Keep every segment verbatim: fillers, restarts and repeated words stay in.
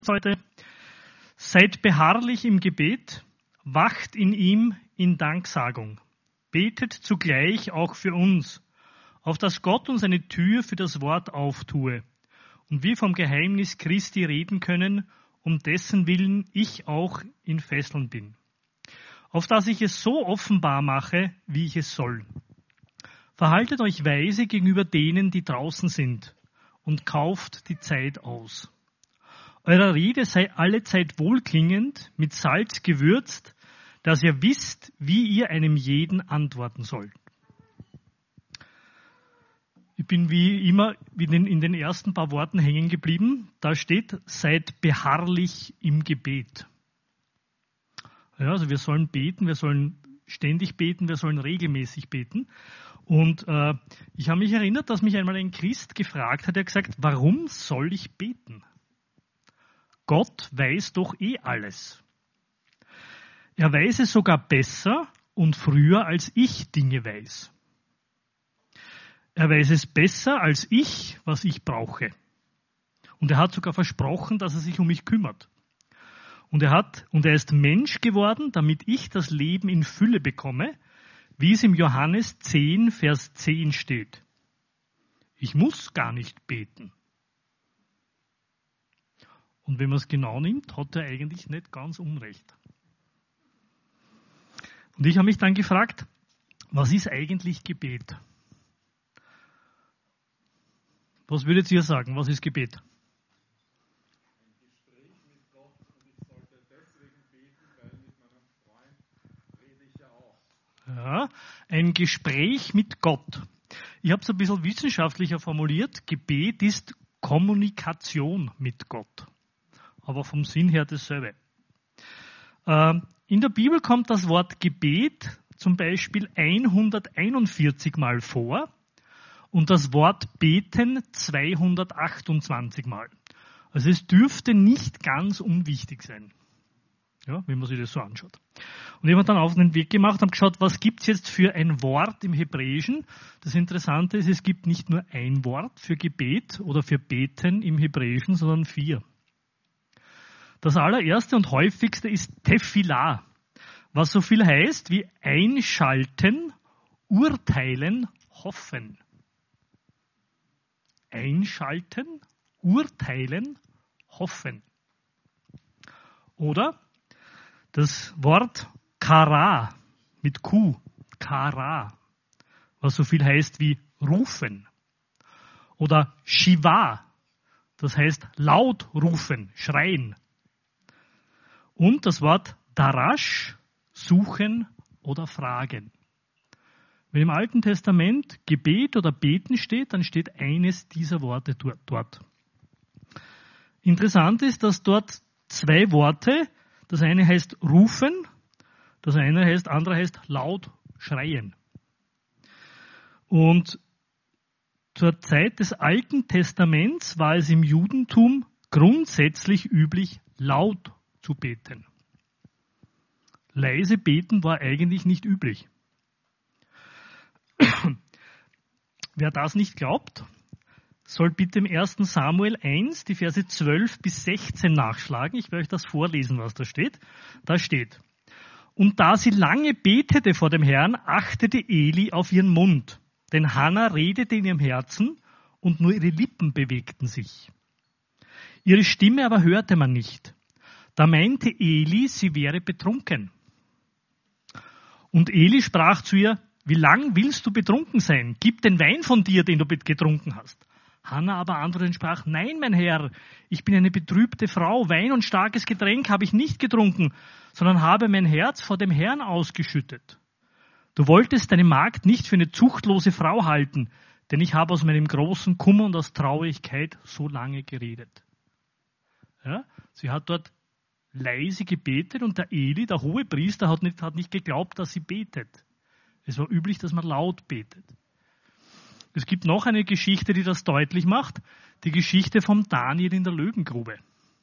Heute, seid beharrlich im Gebet, wacht in ihm in Danksagung, betet zugleich auch für uns, auf dass Gott uns eine Tür für das Wort auftue und wir vom Geheimnis Christi reden können, um dessen Willen ich auch in Fesseln bin, auf dass ich es so offenbar mache, wie ich es soll. Verhaltet euch weise gegenüber denen, die draußen sind, und kauft die Zeit aus. Eurer Rede sei allezeit wohlklingend, mit Salz gewürzt, dass ihr wisst, wie ihr einem jeden antworten sollt. Ich bin wie immer in den ersten paar Worten hängen geblieben. Da steht, seid beharrlich im Gebet. Ja, also wir sollen beten, wir sollen ständig beten, wir sollen regelmäßig beten. Und äh, ich habe mich erinnert, dass mich einmal ein Christ gefragt hat, der gesagt, warum soll ich beten? Gott weiß doch eh alles. Er weiß es sogar besser und früher, als ich Dinge weiß. Er weiß es besser als ich, was ich brauche. Und er hat sogar versprochen, dass er sich um mich kümmert. Und er hat, und er ist Mensch geworden, damit ich das Leben in Fülle bekomme, wie es im Johannes zehn, Vers zehn steht. Ich muss gar nicht beten. Und wenn man es genau nimmt, hat er eigentlich nicht ganz unrecht. Und ich habe mich dann gefragt, was ist eigentlich Gebet? Was würdet ihr sagen? Was ist Gebet? Ein Gespräch mit Gott, und ich sollte deswegen beten, weil mit meinem Freund rede ich ja auch. Ja, ein Gespräch mit Gott. Ich habe es ein bisschen wissenschaftlicher formuliert. Gebet ist Kommunikation mit Gott. Aber vom Sinn her dasselbe. In der Bibel kommt das Wort Gebet zum Beispiel hunderteinundvierzig Mal vor und das Wort Beten zweihundertachtundzwanzig Mal. Also es dürfte nicht ganz unwichtig sein, ja, wenn man sich das so anschaut. Und ich habe dann auf den Weg gemacht und habe geschaut, was gibt es jetzt für ein Wort im Hebräischen. Das Interessante ist, es gibt nicht nur ein Wort für Gebet oder für Beten im Hebräischen, sondern vier. Das allererste und häufigste ist Tefillah, was so viel heißt wie einschalten, urteilen, hoffen. Einschalten, urteilen, hoffen. Oder das Wort Kara mit Q, Kara, was so viel heißt wie rufen. Oder Shiva, das heißt laut rufen, schreien. Und das Wort Darash, suchen oder fragen. Wenn im Alten Testament Gebet oder Beten steht, dann steht eines dieser Worte dort. Interessant ist, dass dort zwei Worte, das eine heißt rufen, das eine heißt, andere heißt laut schreien. Und zur Zeit des Alten Testaments war es im Judentum grundsätzlich üblich, laut zu beten. Leise beten war eigentlich nicht üblich. Wer das nicht glaubt, soll bitte im ersten Samuel eins die Verse zwölf bis sechzehn nachschlagen. Ich werde euch das vorlesen, was da steht. Da steht: Und da sie lange betete vor dem Herrn, achtete Eli auf ihren Mund. Denn Hannah redete in ihrem Herzen und nur ihre Lippen bewegten sich. Ihre Stimme aber hörte man nicht. Da meinte Eli, sie wäre betrunken. Und Eli sprach zu ihr: Wie lang willst du betrunken sein? Gib den Wein von dir, den du getrunken hast. Hannah aber antwortete und sprach: Nein, mein Herr, ich bin eine betrübte Frau. Wein und starkes Getränk habe ich nicht getrunken, sondern habe mein Herz vor dem Herrn ausgeschüttet. Du wolltest deine Magd nicht für eine zuchtlose Frau halten, denn ich habe aus meinem großen Kummer und aus Traurigkeit so lange geredet. Ja, sie hat dort leise gebetet und der Eli, der Hohepriester, hat nicht, hat nicht geglaubt, dass sie betet. Es war üblich, dass man laut betet. Es gibt noch eine Geschichte, die das deutlich macht. Die Geschichte vom Daniel in der Löwengrube.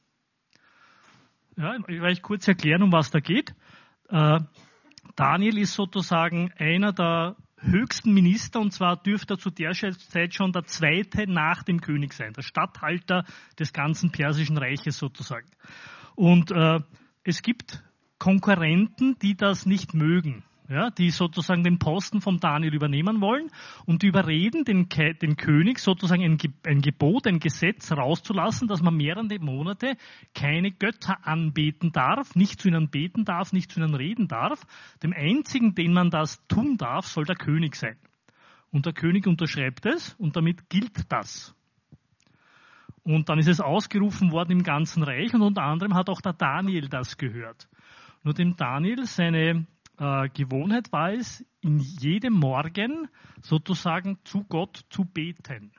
Ja, ich werde euch kurz erklären, um was da geht. Äh, Daniel ist sozusagen einer der höchsten Minister, und zwar dürfte er zu der Zeit schon der zweite nach dem König sein, der Statthalter des ganzen persischen Reiches sozusagen. Und äh, es gibt Konkurrenten, die das nicht mögen, ja, die sozusagen den Posten vom Daniel übernehmen wollen und die überreden den, den König sozusagen ein, ein Gebot, ein Gesetz rauszulassen, dass man mehrere Monate keine Götter anbeten darf, nicht zu ihnen beten darf, nicht zu ihnen reden darf. Dem einzigen, den man das tun darf, soll der König sein. Und der König unterschreibt es und damit gilt das. Und dann ist es ausgerufen worden im ganzen Reich und unter anderem hat auch der Daniel das gehört. Nur dem Daniel, seine äh, Gewohnheit war es, in jedem Morgen sozusagen zu Gott zu beten.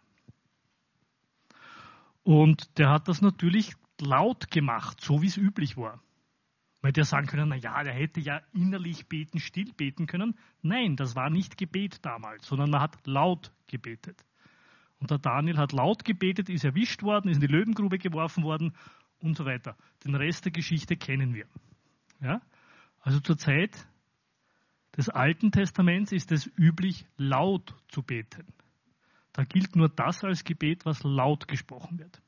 Und der hat das natürlich laut gemacht, so wie es üblich war. Weil der sagen können, na ja, der hätte ja innerlich beten, still beten können. Nein, das war nicht Gebet damals, sondern man hat laut gebetet. Und der Daniel hat laut gebetet, ist erwischt worden, ist in die Löwengrube geworfen worden und so weiter. Den Rest der Geschichte kennen wir. Ja? Also zur Zeit des Alten Testaments ist es üblich, laut zu beten. Da gilt nur das als Gebet, was laut gesprochen wird.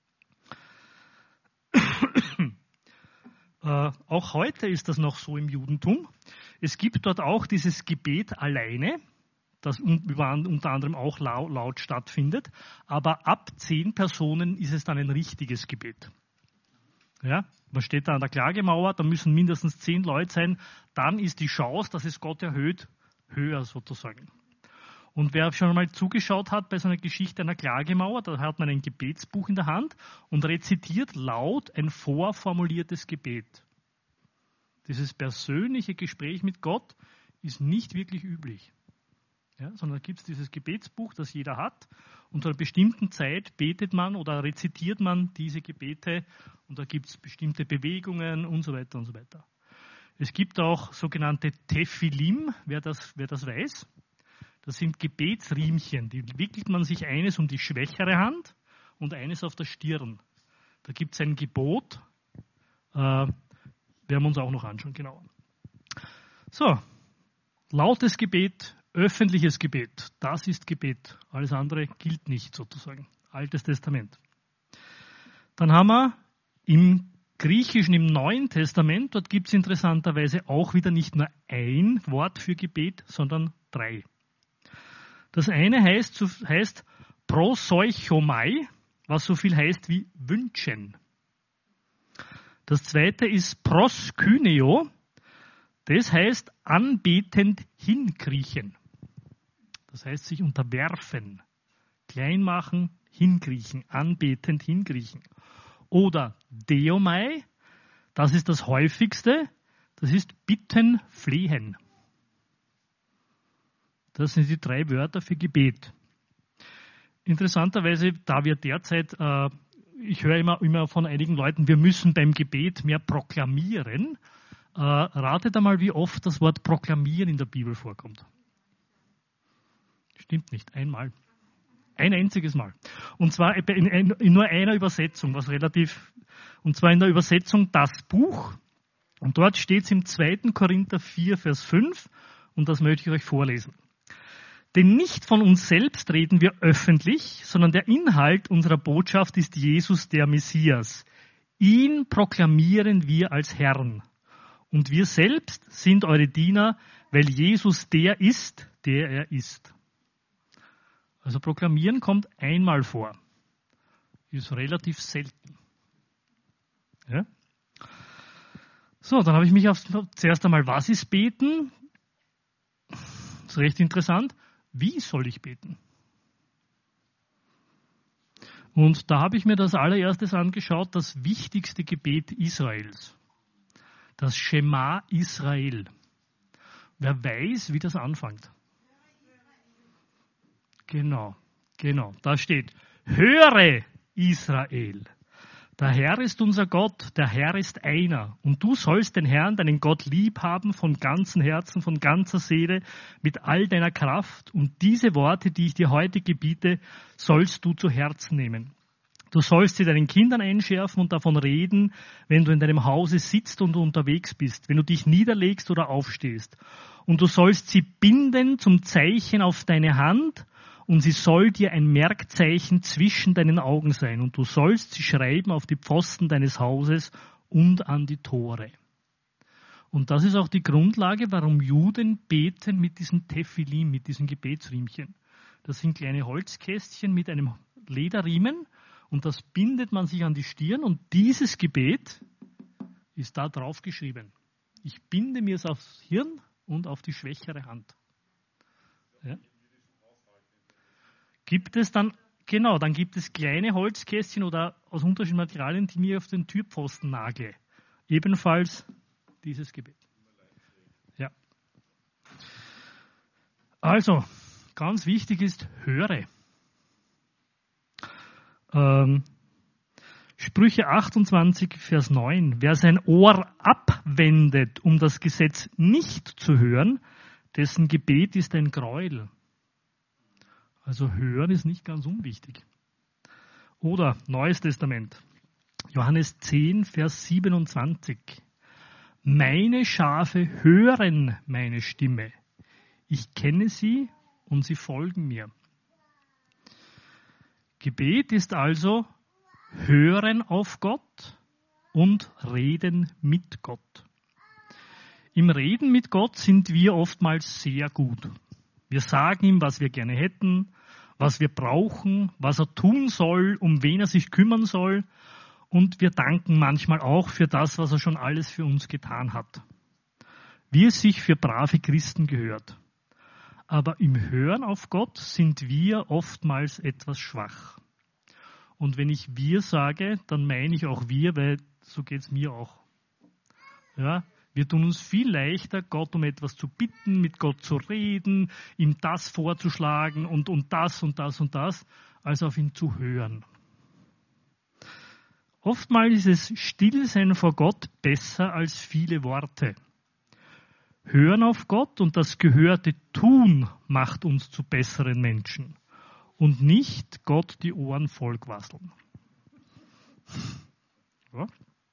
äh, auch heute ist das noch so im Judentum. Es gibt dort auch dieses Gebet alleine, das unter anderem auch laut, laut stattfindet. Aber ab zehn Personen ist es dann ein richtiges Gebet. Ja, man steht da an der Klagemauer, da müssen mindestens zehn Leute sein. Dann ist die Chance, dass es Gott erhöht, höher sozusagen. Und wer schon einmal zugeschaut hat bei so einer Geschichte einer Klagemauer, da hat man ein Gebetsbuch in der Hand und rezitiert laut ein vorformuliertes Gebet. Dieses persönliche Gespräch mit Gott ist nicht wirklich üblich. Ja, sondern da gibt es dieses Gebetsbuch, das jeder hat. Und zu einer bestimmten Zeit betet man oder rezitiert man diese Gebete und da gibt es bestimmte Bewegungen und so weiter und so weiter. Es gibt auch sogenannte Tephilim, wer das, wer das weiß. Das sind Gebetsriemchen, die wickelt man sich eines um die schwächere Hand und eines auf der Stirn. Da gibt es ein Gebot, äh, werden wir uns auch noch anschauen, genauer. So, lautes Gebet, öffentliches Gebet, das ist Gebet. Alles andere gilt nicht sozusagen. Altes Testament. Dann haben wir im Griechischen, im Neuen Testament, dort gibt es interessanterweise auch wieder nicht nur ein Wort für Gebet, sondern drei. Das eine heißt, heißt proseuchomai, was so viel heißt wie wünschen. Das zweite ist proskyneo, das heißt anbetend hinkriechen. Das heißt sich unterwerfen, klein machen, hinkriechen, anbetend hinkriechen. Oder deomai, das ist das häufigste, das ist bitten, flehen. Das sind die drei Wörter für Gebet. Interessanterweise, da wir derzeit, äh, ich höre immer, immer von einigen Leuten, wir müssen beim Gebet mehr proklamieren. Äh, ratet einmal, wie oft das Wort proklamieren in der Bibel vorkommt. Stimmt nicht, einmal. Ein einziges Mal. Und zwar in, in, in nur einer Übersetzung, was relativ, und zwar in der Übersetzung das Buch. Und dort steht es im zweiten Korinther vier, Vers fünf, und das möchte ich euch vorlesen. Denn nicht von uns selbst reden wir öffentlich, sondern der Inhalt unserer Botschaft ist Jesus, der Messias. Ihn proklamieren wir als Herrn. Und wir selbst sind eure Diener, weil Jesus der ist, der er ist. Also proklamieren kommt einmal vor. Ist relativ selten. Ja? So, dann habe ich mich auf, zuerst einmal, was ist beten? Das ist recht interessant. Wie soll ich beten? Und da habe ich mir das allererstes angeschaut, das wichtigste Gebet Israels. Das Schema Israel. Wer weiß, wie das anfängt? Genau, genau. Da steht, höre Israel. Der Herr ist unser Gott, der Herr ist einer. Und du sollst den Herrn, deinen Gott, lieb haben von ganzem Herzen, von ganzer Seele, mit all deiner Kraft. Und diese Worte, die ich dir heute gebiete, sollst du zu Herzen nehmen. Du sollst sie deinen Kindern einschärfen und davon reden, wenn du in deinem Hause sitzt und unterwegs bist, wenn du dich niederlegst oder aufstehst. Und du sollst sie binden zum Zeichen auf deine Hand, und sie soll dir ein Merkzeichen zwischen deinen Augen sein. Und du sollst sie schreiben auf die Pfosten deines Hauses und an die Tore. Und das ist auch die Grundlage, warum Juden beten mit diesem Tephilim, mit diesem Gebetsriemchen. Das sind kleine Holzkästchen mit einem Lederriemen und das bindet man sich an die Stirn und dieses Gebet ist da drauf geschrieben. Ich binde mir es aufs Hirn und auf die schwächere Hand. Ja. Gibt es dann, genau, dann gibt es kleine Holzkästchen oder aus unterschiedlichen Materialien, die mir auf den Türpfosten nagle. Ebenfalls dieses Gebet. Ja. Also, ganz wichtig ist, höre. Ähm, Sprüche achtundzwanzig, Vers neun. Wer sein Ohr abwendet, um das Gesetz nicht zu hören, dessen Gebet ist ein Gräuel. Also hören ist nicht ganz unwichtig. Oder Neues Testament. Johannes zehn, Vers siebenundzwanzig. Meine Schafe hören meine Stimme. Ich kenne sie und sie folgen mir. Gebet ist also Hören auf Gott und Reden mit Gott. Im Reden mit Gott sind wir oftmals sehr gut. Wir sagen ihm, was wir gerne hätten, was wir brauchen, was er tun soll, um wen er sich kümmern soll. Und wir danken manchmal auch für das, was er schon alles für uns getan hat. Wie es sich für brave Christen gehört. Aber im Hören auf Gott sind wir oftmals etwas schwach. Und wenn ich wir sage, dann meine ich auch wir, weil so geht es mir auch. Ja, wir tun uns viel leichter, Gott um etwas zu bitten, mit Gott zu reden, ihm das vorzuschlagen und, und das und das und das, als auf ihn zu hören. Oftmals ist es Stillsein vor Gott besser als viele Worte. Hören auf Gott und das gehörte Tun macht uns zu besseren Menschen. Und nicht Gott die Ohren vollquasseln. Ja.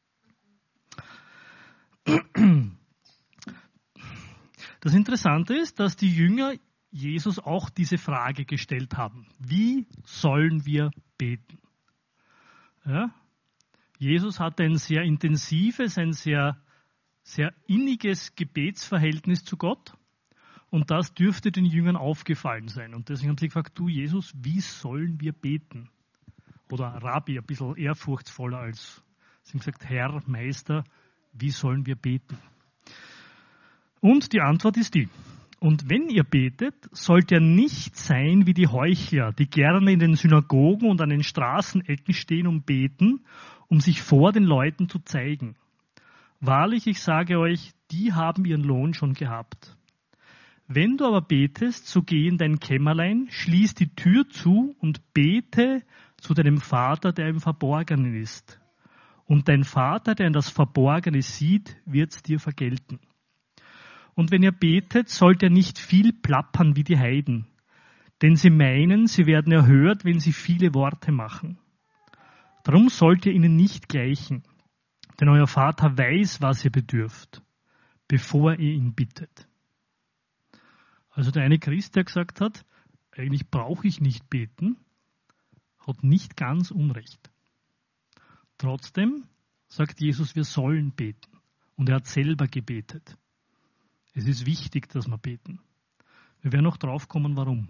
Das Interessante ist, dass die Jünger Jesus auch diese Frage gestellt haben. Wie sollen wir beten? Ja? Jesus hatte ein sehr intensives, ein sehr, sehr inniges Gebetsverhältnis zu Gott. Und das dürfte den Jüngern aufgefallen sein. Und deswegen haben sie gefragt, du Jesus, wie sollen wir beten? Oder Rabbi, ein bisschen ehrfurchtsvoller als, sie haben gesagt, Herr, Meister, wie sollen wir beten? Und die Antwort ist die. Und wenn ihr betet, sollt ihr nicht sein wie die Heuchler, die gerne in den Synagogen und an den Straßenecken stehen und beten, um sich vor den Leuten zu zeigen. Wahrlich, ich sage euch, die haben ihren Lohn schon gehabt. Wenn du aber betest, so geh in dein Kämmerlein, schließ die Tür zu und bete zu deinem Vater, der im Verborgenen ist. Und dein Vater, der in das Verborgene sieht, wird's dir vergelten. Und wenn ihr betet, sollt ihr nicht viel plappern wie die Heiden, denn sie meinen, sie werden erhört, wenn sie viele Worte machen. Darum sollt ihr ihnen nicht gleichen, denn euer Vater weiß, was ihr bedürft, bevor ihr ihn bittet. Also der eine Christ, der gesagt hat, eigentlich brauche ich nicht beten, hat nicht ganz Unrecht. Trotzdem sagt Jesus, wir sollen beten. Und er hat selber gebetet. Es ist wichtig, dass wir beten. Wir werden noch drauf kommen, warum.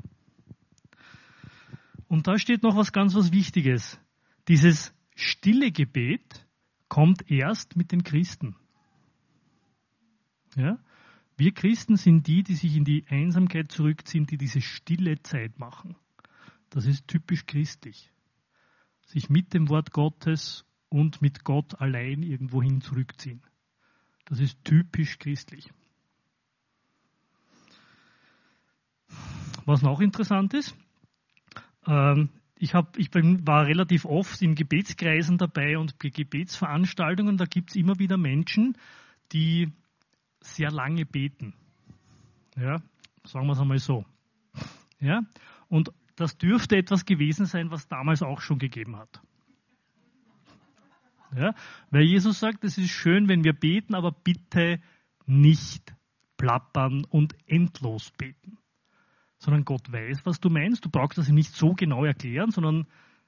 Und da steht noch was ganz was Wichtiges. Dieses stille Gebet kommt erst mit den Christen. Ja? Wir Christen sind die, die sich in die Einsamkeit zurückziehen, die diese stille Zeit machen. Das ist typisch christlich. Sich mit dem Wort Gottes und mit Gott allein irgendwohin zurückziehen. Das ist typisch christlich. Was noch interessant ist, ähm, ich, hab, ich bin, war relativ oft in Gebetskreisen dabei und bei Gebetsveranstaltungen, da gibt es immer wieder Menschen, die sehr lange beten. Ja, sagen wir es einmal so. Ja, und das dürfte etwas gewesen sein, was damals auch schon gegeben hat. Ja? Weil Jesus sagt, es ist schön, wenn wir beten, aber bitte nicht plappern und endlos beten. Sondern Gott weiß, was du meinst. Du brauchst das ihm nicht so genau erklären, sondern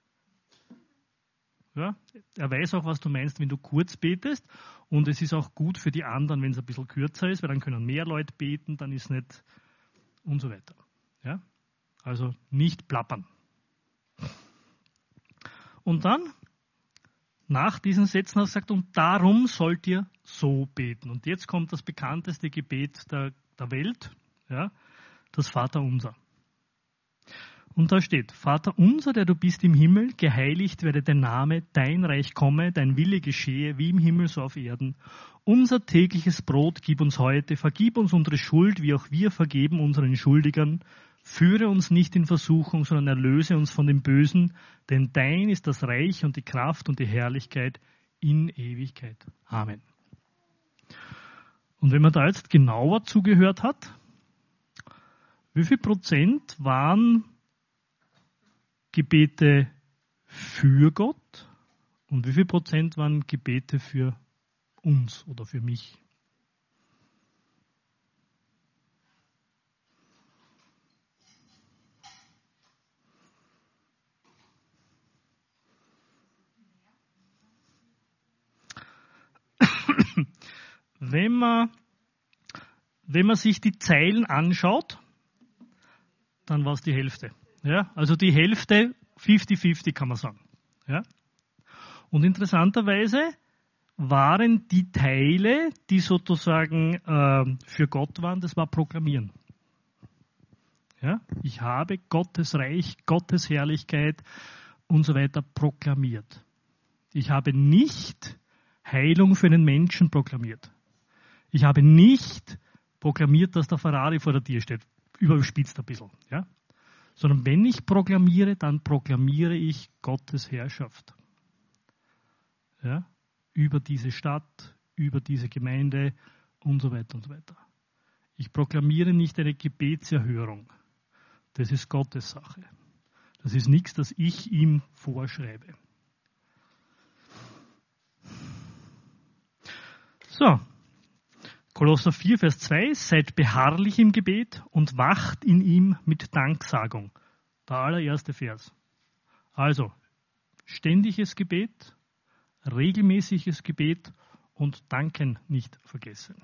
ja, er weiß auch, was du meinst, wenn du kurz betest. Und es ist auch gut für die anderen, wenn es ein bisschen kürzer ist, weil dann können mehr Leute beten, dann ist nicht und so weiter. Ja? Also nicht plappern. Und dann, nach diesen Sätzen hat er gesagt, und darum sollt ihr so beten. Und jetzt kommt das bekannteste Gebet der, der Welt, ja, das Vaterunser. Und da steht, Vater unser, der du bist im Himmel, geheiligt werde dein Name, dein Reich komme, dein Wille geschehe, wie im Himmel so auf Erden. Unser tägliches Brot gib uns heute, vergib uns unsere Schuld, wie auch wir vergeben unseren Schuldigern. Führe uns nicht in Versuchung, sondern erlöse uns von dem Bösen, denn dein ist das Reich und die Kraft und die Herrlichkeit in Ewigkeit. Amen. Und wenn man da jetzt genauer zugehört hat, wie viel Prozent waren Gebete für Gott und wie viel Prozent waren Gebete für uns oder für mich? Wenn man, wenn man sich die Zeilen anschaut, dann war es die Hälfte. Ja, also die Hälfte, fünfzig fünfzig kann man sagen. Ja. Und interessanterweise waren die Teile, die sozusagen äh, für Gott waren, das war Proklamieren. Ja, ich habe Gottes Reich, Gottes Herrlichkeit und so weiter proklamiert. Ich habe nicht Heilung für einen Menschen proklamiert. Ich habe nicht proklamiert, dass der Ferrari vor der Tür steht. Überspitzt ein bisschen. Ja. Sondern wenn ich proklamiere, dann proklamiere ich Gottes Herrschaft. Ja? Über diese Stadt, über diese Gemeinde und so weiter und so weiter. Ich proklamiere nicht eine Gebetserhörung. Das ist Gottes Sache. Das ist nichts, das ich ihm vorschreibe. So, Kolosser vier, Vers zwei, seid beharrlich im Gebet und wacht in ihm mit Danksagung. Der allererste Vers. Also, ständiges Gebet, regelmäßiges Gebet und Danken nicht vergessen.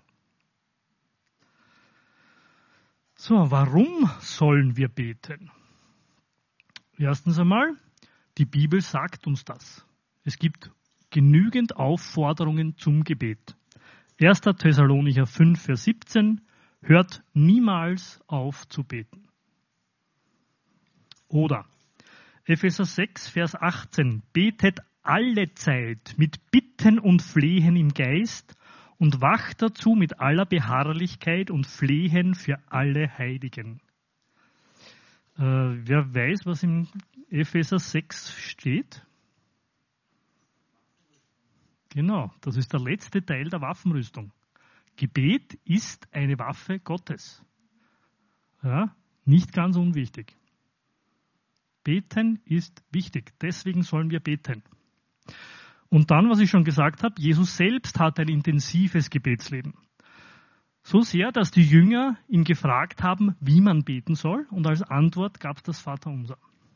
So, warum sollen wir beten? Erstens einmal, die Bibel sagt uns das. Es gibt genügend Aufforderungen zum Gebet. erster Thessalonicher fünf, Vers siebzehn, hört niemals auf zu beten. Oder Epheser sechs, Vers achtzehn, betet alle Zeit mit Bitten und Flehen im Geist und wacht dazu mit aller Beharrlichkeit und Flehen für alle Heiligen. Äh, wer weiß, was im Epheser sechs steht? Genau, das ist der letzte Teil der Waffenrüstung. Gebet ist eine Waffe Gottes. Ja, nicht ganz unwichtig. Beten ist wichtig, deswegen sollen wir beten. Und dann, was ich schon gesagt habe, Jesus selbst hat ein intensives Gebetsleben. So sehr, dass die Jünger ihn gefragt haben, wie man beten soll, und als Antwort gab es das Vaterunser.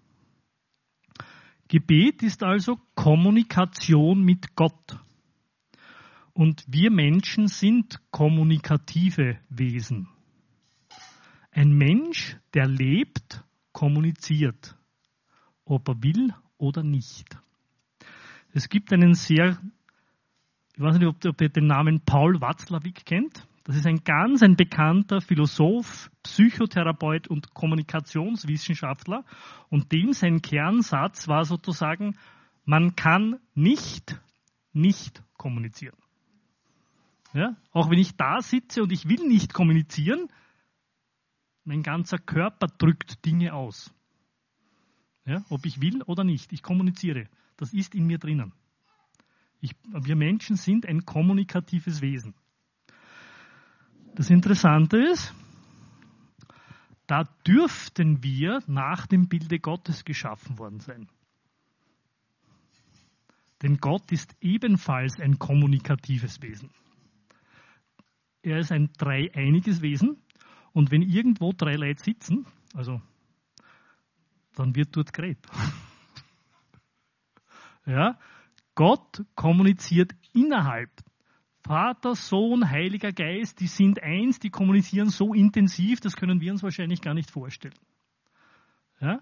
Gebet ist also Kommunikation mit Gott. Und wir Menschen sind kommunikative Wesen. Ein Mensch, der lebt, kommuniziert, ob er will oder nicht. Es gibt einen sehr, ich weiß nicht, ob ihr den Namen Paul Watzlawick kennt. Das ist ein ganz ein bekannter Philosoph, Psychotherapeut und Kommunikationswissenschaftler. Und dem sein Kernsatz war sozusagen, man kann nicht, nicht kommunizieren. Ja? Auch wenn ich da sitze und ich will nicht kommunizieren, mein ganzer Körper drückt Dinge aus. Ja? Ob ich will oder nicht, ich kommuniziere. Das ist in mir drinnen. Ich, wir Menschen sind ein kommunikatives Wesen. Das Interessante ist, da dürften wir nach dem Bilde Gottes geschaffen worden sein. Denn Gott ist ebenfalls ein kommunikatives Wesen. Er ist ein dreieiniges Wesen und wenn irgendwo drei Leute sitzen, also dann wird dort geredet. Ja, Gott kommuniziert innerhalb. Vater, Sohn, Heiliger Geist, die sind eins, die kommunizieren so intensiv, das können wir uns wahrscheinlich gar nicht vorstellen. Ja?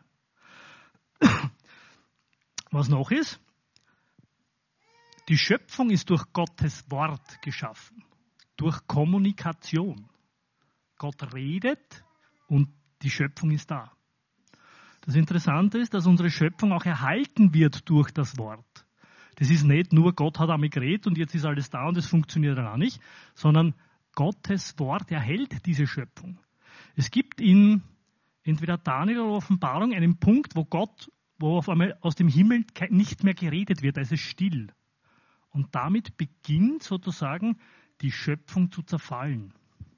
Was noch ist? Die Schöpfung ist durch Gottes Wort geschaffen, durch Kommunikation. Gott redet und die Schöpfung ist da. Das Interessante ist, dass unsere Schöpfung auch erhalten wird durch das Wort. Das ist nicht nur, Gott hat einmal geredet und jetzt ist alles da und es funktioniert dann auch nicht, sondern Gottes Wort erhält diese Schöpfung. Es gibt in entweder Daniel oder Offenbarung einen Punkt, wo Gott, wo auf einmal aus dem Himmel nicht mehr geredet wird, da ist es still. Und damit beginnt sozusagen die Schöpfung zu zerfallen.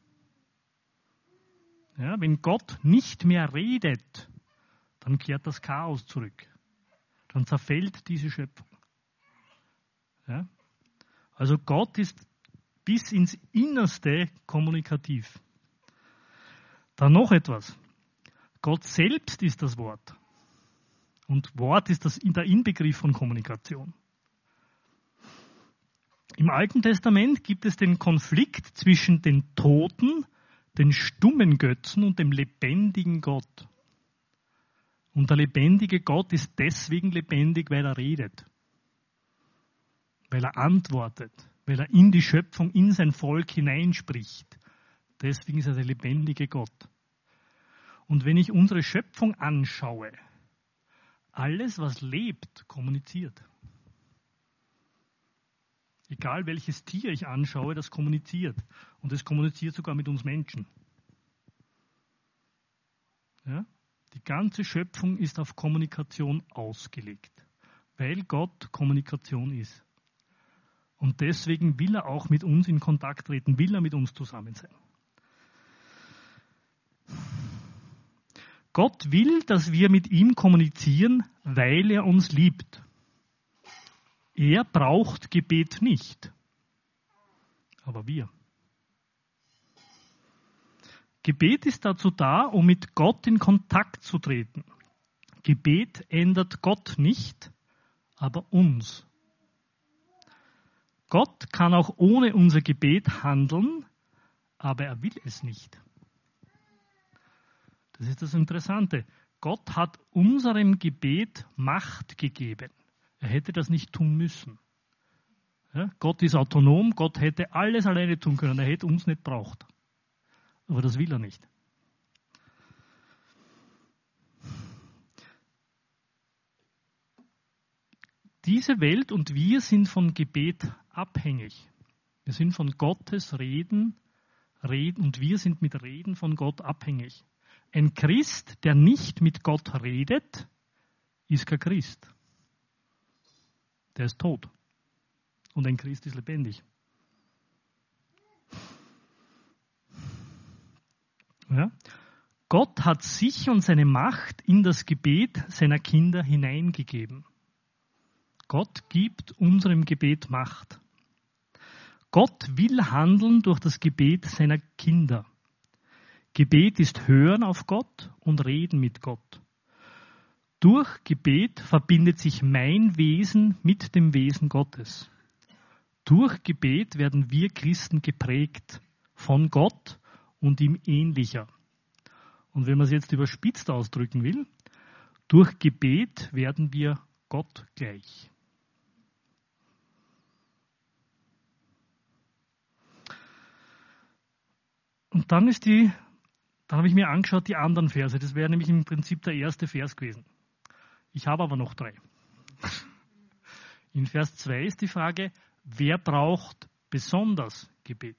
Ja, wenn Gott nicht mehr redet, dann kehrt das Chaos zurück. Dann zerfällt diese Schöpfung. Ja? Also Gott ist bis ins Innerste kommunikativ. Dann noch etwas. Gott selbst ist das Wort. Und Wort ist das, der Inbegriff von Kommunikation. Im Alten Testament gibt es den Konflikt zwischen den Toten, den stummen Götzen und dem lebendigen Gott. Und der lebendige Gott ist deswegen lebendig, weil er redet. Weil er antwortet. Weil er in die Schöpfung, in sein Volk hineinspricht. Deswegen ist er der lebendige Gott. Und wenn ich unsere Schöpfung anschaue, alles, was lebt, kommuniziert. Egal welches Tier ich anschaue, das kommuniziert. Und es kommuniziert sogar mit uns Menschen. Ja? Die ganze Schöpfung ist auf Kommunikation ausgelegt, weil Gott Kommunikation ist. Und deswegen will er auch mit uns in Kontakt treten, will er mit uns zusammen sein. Gott will, dass wir mit ihm kommunizieren, weil er uns liebt. Er braucht Gebet nicht, aber wir. Gebet ist dazu da, um mit Gott in Kontakt zu treten. Gebet ändert Gott nicht, aber uns. Gott kann auch ohne unser Gebet handeln, aber er will es nicht. Das ist das Interessante. Gott hat unserem Gebet Macht gegeben. Er hätte das nicht tun müssen. Ja, Gott ist autonom, Gott hätte alles alleine tun können, er hätte uns nicht braucht. Aber das will er nicht. Diese Welt und wir sind von Gebet abhängig. Wir sind von Gottes Reden, Reden und wir sind mit Reden von Gott abhängig. Ein Christ, der nicht mit Gott redet, ist kein Christ. Der ist tot. Und ein Christ ist lebendig. Ja? Gott hat sich und seine Macht in das Gebet seiner Kinder hineingegeben. Gott gibt unserem Gebet Macht. Gott will handeln durch das Gebet seiner Kinder. Gebet ist Hören auf Gott und Reden mit Gott. Durch Gebet verbindet sich mein Wesen mit dem Wesen Gottes. Durch Gebet werden wir Christen geprägt von Gott und ihm ähnlicher. Und wenn man es jetzt überspitzt ausdrücken will, durch Gebet werden wir Gott gleich. Und dann ist die, dann habe ich mir angeschaut die anderen Verse. Das wäre nämlich im Prinzip der erste Vers gewesen. Ich habe aber noch drei. In Vers zwei ist die Frage, wer braucht besonders Gebet?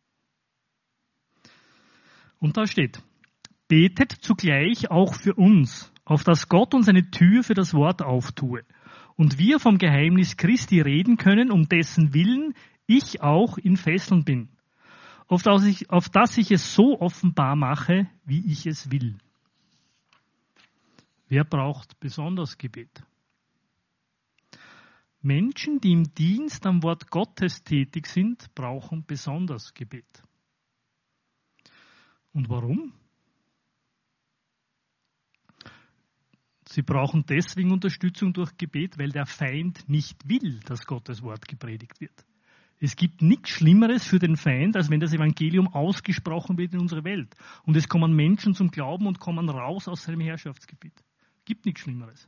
Und da steht, betet zugleich auch für uns, auf dass Gott uns eine Tür für das Wort auftue und wir vom Geheimnis Christi reden können, um dessen Willen ich auch in Fesseln bin, auf dass ich, auf dass ich es so offenbar mache, wie ich es will. Wer braucht besonders Gebet? Menschen, die im Dienst am Wort Gottes tätig sind, brauchen besonders Gebet. Und warum? Sie brauchen deswegen Unterstützung durch Gebet, weil der Feind nicht will, dass Gottes Wort gepredigt wird. Es gibt nichts Schlimmeres für den Feind, als wenn das Evangelium ausgesprochen wird in unserer Welt. Und es kommen Menschen zum Glauben und kommen raus aus seinem Herrschaftsgebiet. Es gibt nichts Schlimmeres.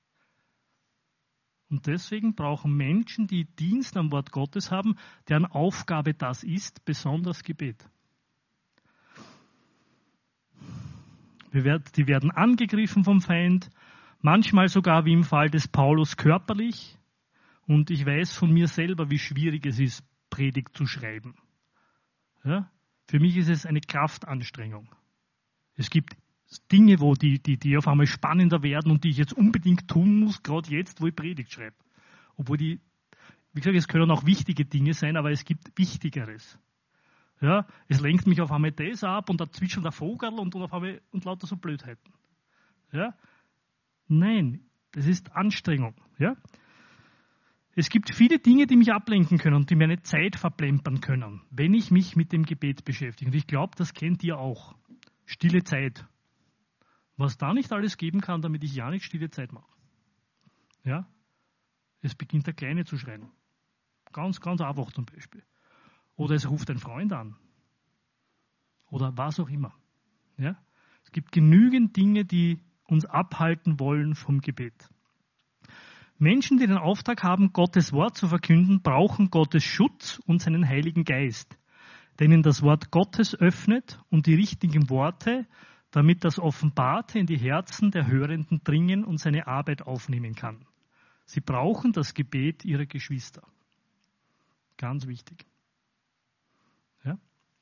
Und deswegen brauchen Menschen, die Dienst am Wort Gottes haben, deren Aufgabe das ist, besonders Gebet. Die werden angegriffen vom Feind, manchmal sogar wie im Fall des Paulus körperlich. Und ich weiß von mir selber, wie schwierig es ist, Predigt zu schreiben. Ja? Für mich ist es eine Kraftanstrengung. Es gibt Dinge, wo die, die, die auf einmal spannender werden und die ich jetzt unbedingt tun muss, gerade jetzt, wo ich Predigt schreibe. Obwohl die, wie gesagt, es können auch wichtige Dinge sein, aber es gibt Wichtigeres. Ja, es lenkt mich auf einmal das ab und dazwischen der Vogel und, und, auf einmal, und lauter so Blödheiten. Ja? Nein, das ist Anstrengung. Ja? Es gibt viele Dinge, die mich ablenken können und die meine Zeit verplempern können, wenn ich mich mit dem Gebet beschäftige. Und ich glaube, das kennt ihr auch. Stille Zeit. Was da nicht alles geben kann, damit ich ja nicht stille Zeit mache. Ja? Es beginnt der Kleine zu schreien. Ganz, ganz einfach zum Beispiel. Oder es ruft ein Freund an. Oder was auch immer. Ja? Es gibt genügend Dinge, die uns abhalten wollen vom Gebet. Menschen, die den Auftrag haben, Gottes Wort zu verkünden, brauchen Gottes Schutz und seinen Heiligen Geist, der ihnen das Wort Gottes öffnet und die richtigen Worte, damit das Offenbarte in die Herzen der Hörenden dringen und seine Arbeit aufnehmen kann. Sie brauchen das Gebet ihrer Geschwister. Ganz wichtig. Ja?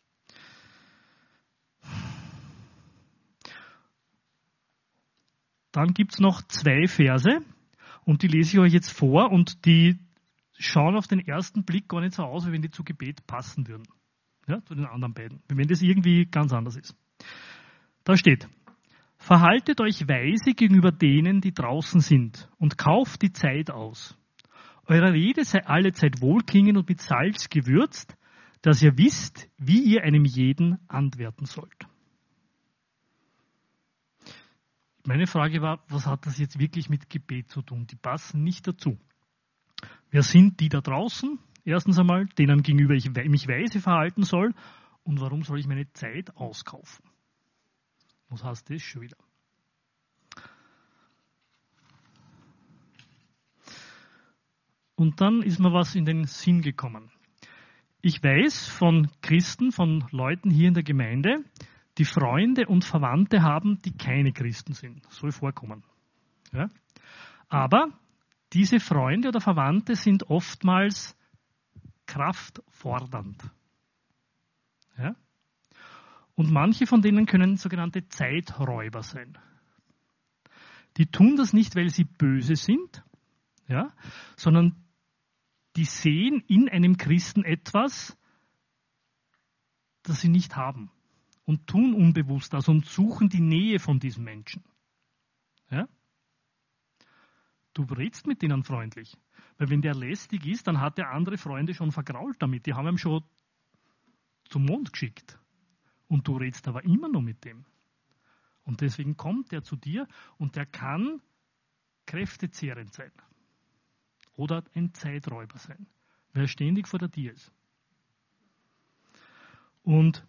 Dann gibt es noch zwei Verse und die lese ich euch jetzt vor und die schauen auf den ersten Blick gar nicht so aus, wie wenn die zu Gebet passen würden. Ja, zu den anderen beiden. Wie wenn das irgendwie ganz anders ist. Da steht: Verhaltet euch weise gegenüber denen, die draußen sind, und kauft die Zeit aus. Eure Rede sei allezeit wohlklingend und mit Salz gewürzt, dass ihr wisst, wie ihr einem jeden antworten sollt. Meine Frage war, was hat das jetzt wirklich mit Gebet zu tun? Die passen nicht dazu. Wer sind die da draußen? Erstens einmal, denen gegenüber ich mich weise verhalten soll. Und warum soll ich meine Zeit auskaufen? Was heißt das schon wieder? Und dann ist mir was in den Sinn gekommen. Ich weiß von Christen, von Leuten hier in der Gemeinde, die Freunde und Verwandte haben, die keine Christen sind. Soll vorkommen. Ja? Aber diese Freunde oder Verwandte sind oftmals kraftfordernd. Ja? Und manche von denen können sogenannte Zeiträuber sein. Die tun das nicht, weil sie böse sind, ja, sondern die sehen in einem Christen etwas, das sie nicht haben. Und tun unbewusst das und suchen die Nähe von diesem Menschen. Ja? Du redest mit denen freundlich. Weil wenn der lästig ist, dann hat der andere Freunde schon vergrault damit. Die haben ihm schon zum Mond geschickt. Und du redest aber immer noch mit dem. Und deswegen kommt er zu dir und der kann kräftezehrend sein. Oder ein Zeiträuber sein. Weil er ständig vor der Tür ist. Und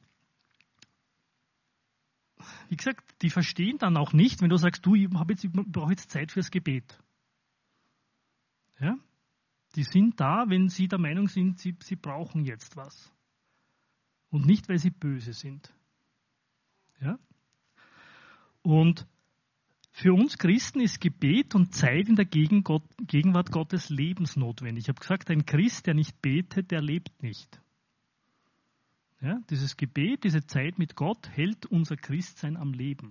wie gesagt, die verstehen dann auch nicht, wenn du sagst, du, ich, jetzt, ich brauche jetzt Zeit fürs Gebet. Ja? Die sind da, wenn sie der Meinung sind, sie, sie brauchen jetzt was. Und nicht, weil sie böse sind. Ja? Und für uns Christen ist Gebet und Zeit in der Gegenwart Gottes lebensnotwendig. Ich habe gesagt, ein Christ, der nicht betet, der lebt nicht. Ja, dieses Gebet, diese Zeit mit Gott hält unser Christsein am Leben.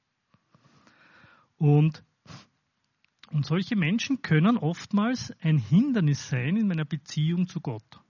Und, und solche Menschen können oftmals ein Hindernis sein in meiner Beziehung zu Gott.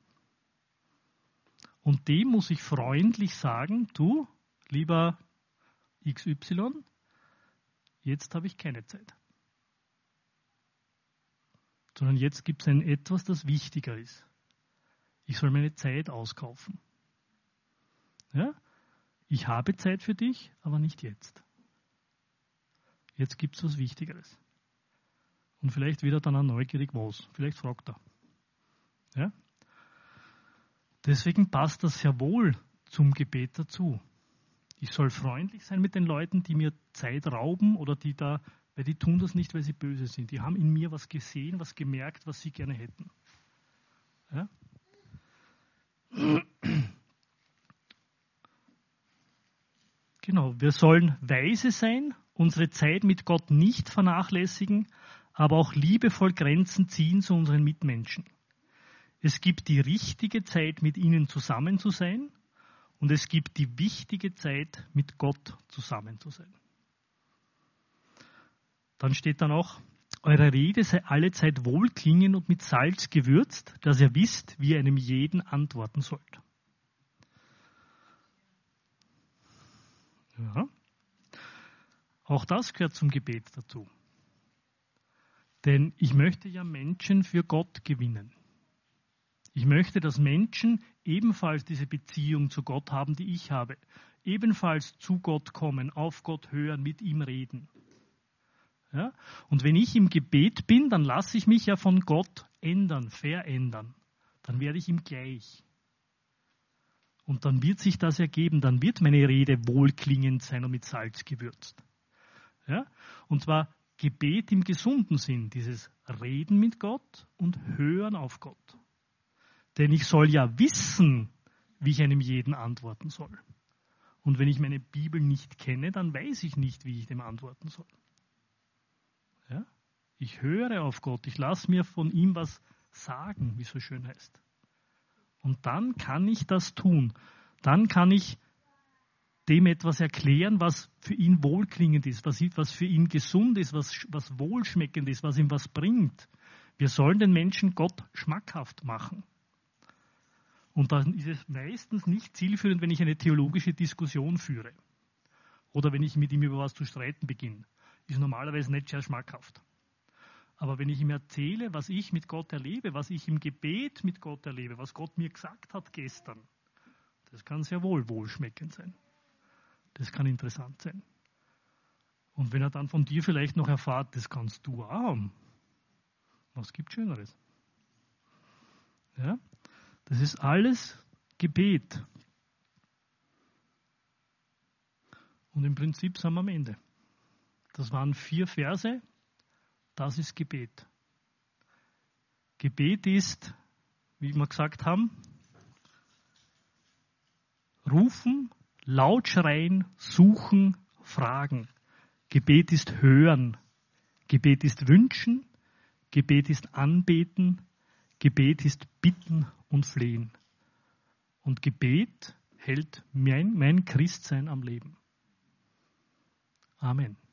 Und dem muss ich freundlich sagen, du, lieber X Y, jetzt habe ich keine Zeit. sondern jetzt gibt es ein etwas, das wichtiger ist. Ich soll meine Zeit auskaufen. Ja? Ich habe Zeit für dich, aber nicht jetzt. Jetzt gibt es was Wichtigeres. Und vielleicht wird er dann auch neugierig was. Vielleicht fragt er. Ja? Deswegen passt das sehr wohl zum Gebet dazu. Ich soll freundlich sein mit den Leuten, die mir Zeit rauben oder die da, weil die tun das nicht, weil sie böse sind. Die haben in mir was gesehen, was gemerkt, was sie gerne hätten. Ja? Genau, wir sollen weise sein, unsere Zeit mit Gott nicht vernachlässigen, aber auch liebevoll Grenzen ziehen zu unseren Mitmenschen. Es gibt die richtige Zeit, mit ihnen zusammen zu sein, und es gibt die wichtige Zeit, mit Gott zusammen zu sein. Dann steht dann auch, eure Rede sei allezeit wohlklingend und mit Salz gewürzt, dass ihr wisst, wie ihr einem jeden antworten sollt. Ja. Auch das gehört zum Gebet dazu. Denn ich möchte ja Menschen für Gott gewinnen. Ich möchte, dass Menschen ebenfalls diese Beziehung zu Gott haben, die ich habe. Ebenfalls zu Gott kommen, auf Gott hören, mit ihm reden. Ja? Und wenn ich im Gebet bin, dann lasse ich mich ja von Gott ändern, verändern. Dann werde ich ihm gleich. Und dann wird sich das ergeben, dann wird meine Rede wohlklingend sein und mit Salz gewürzt. Ja? Und zwar Gebet im gesunden Sinn, dieses Reden mit Gott und Hören auf Gott. Denn ich soll ja wissen, wie ich einem jeden antworten soll. Und wenn ich meine Bibel nicht kenne, dann weiß ich nicht, wie ich dem antworten soll. Ja? Ich höre auf Gott, ich lasse mir von ihm was sagen, wie es so schön heißt. Und dann kann ich das tun. Dann kann ich dem etwas erklären, was für ihn wohlklingend ist, was, was für ihn gesund ist, was, was wohlschmeckend ist, was ihm was bringt. Wir sollen den Menschen Gott schmackhaft machen. Und dann ist es meistens nicht zielführend, wenn ich eine theologische Diskussion führe. Oder wenn ich mit ihm über was zu streiten beginne. Ist normalerweise nicht sehr schmackhaft. Aber wenn ich ihm erzähle, was ich mit Gott erlebe, was ich im Gebet mit Gott erlebe, was Gott mir gesagt hat gestern, das kann sehr wohl wohlschmeckend sein. Das kann interessant sein. Und wenn er dann von dir vielleicht noch erfahrt, das kannst du auch haben. Was gibt Schöneres? Ja? Das ist alles Gebet. Und im Prinzip sind wir am Ende. Das waren vier Verse. Das ist Gebet. Gebet ist, wie wir gesagt haben, rufen, laut schreien, suchen, fragen. Gebet ist hören. Gebet ist wünschen. Gebet ist anbeten. Gebet ist bitten und flehen. Und Gebet hält mein, mein Christsein am Leben. Amen.